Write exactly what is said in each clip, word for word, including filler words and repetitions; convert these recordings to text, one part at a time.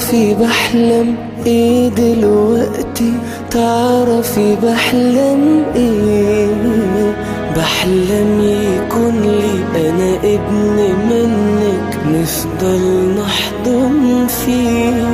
تعرفي بحلم ايه دلوقتي؟ تعرفي بحلم ايه؟ بحلم يكون لي انا ابن منك، نفضل نحضن فيه.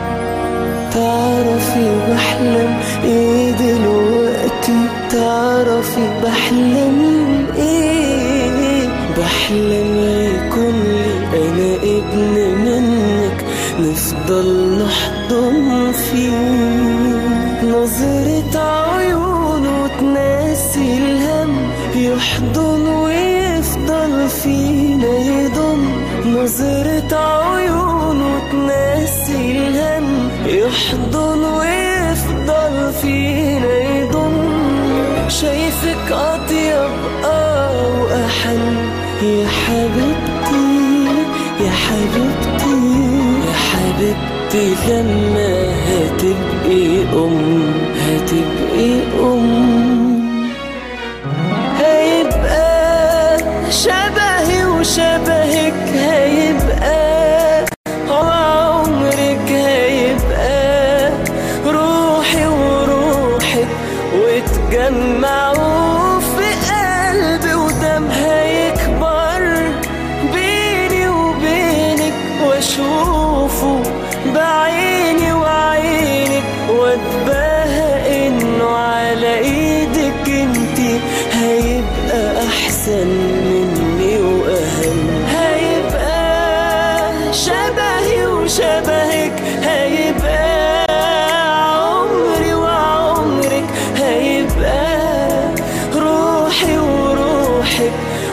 تعرفي بحلم ايه دلوقتي؟ تعرفي بحلم ايه؟ بحلم يكون لي انا ابن منك، نفضل نحضن فيه. نظرة عيونه تناسي الهم، يحضن ويفضل فينا يضم. نظرة عيونه تناسي الهم، يحضن ويفضل فينا يضم. شايفك أطيب آه وأحن يا حبيبتي، يا حبيبتي، يا حبيبتي. لما هتبقي أم، هتبقي أم، هيبقى شبهي وشبهك، هيبقى عمرك، هيبقى روحي وروحك، وتجمعوا في قلبي ودم. هيكبر بيني وبينك، واشوفه بعيني وعينك، واتباهى انه على ايدك انتي. هيبقى احسن مني واهم، هيبقى شبهي وشبهك، هيبقى عمري وعمرك، هيبقى روحي وروحك،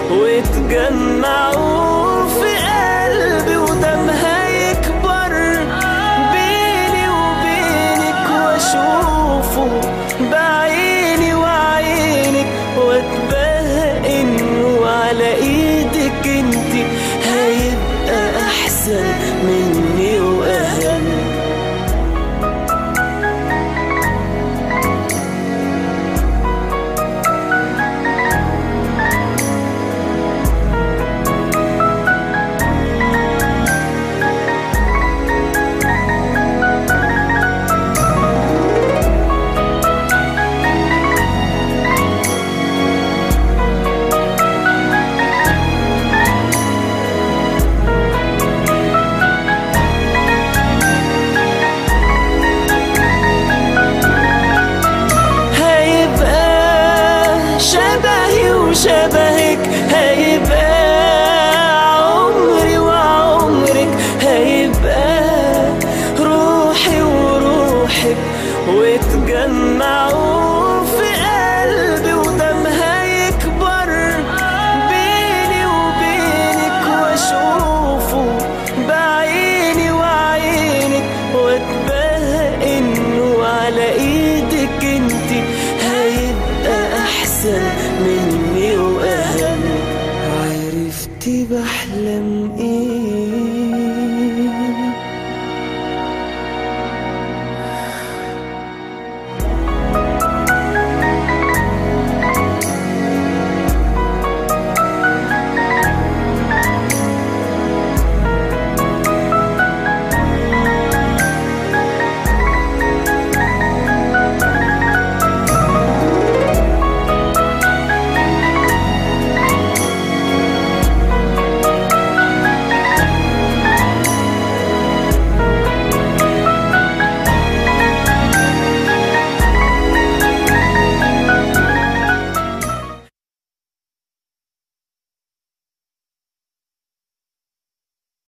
وتجمعوا في قلبي ودم. هيكبر بيني وبينك، واشوفه بعيني وعينك، واتباهى انه على ايدك انتي. هيبقى احسن مني واهم. شبهك، هيبقى عمري وعمرك، هيبقى روحي وروحك، وتجمعوا في قلبي ودم. هيكبر بيني وبينك، واشوفه بعيني وعينك، واتباهى انه على ايدك انتي. هيبقى احسن مني واهم. عرفتي بحلم ايه؟